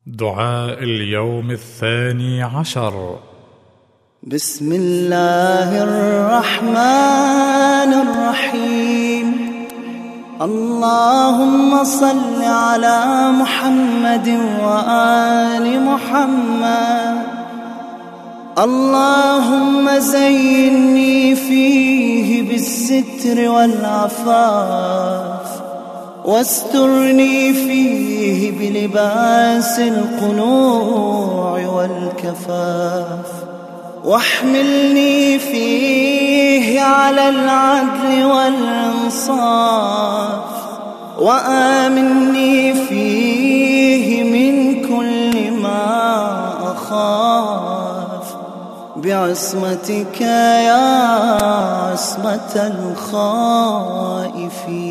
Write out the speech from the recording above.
دعاء اليوم 12. بسم الله الرحمن الرحيم. اللهم صل على محمد وآل محمد. اللهم زيني فيه بالستر والعفاف، واسترني فيه بلباس القنوع والكفاف، واحملني فيه على العدل والإنصاف، وآمني فيه من كل ما أخاف، بعصمتك يا عصمة الخائفين.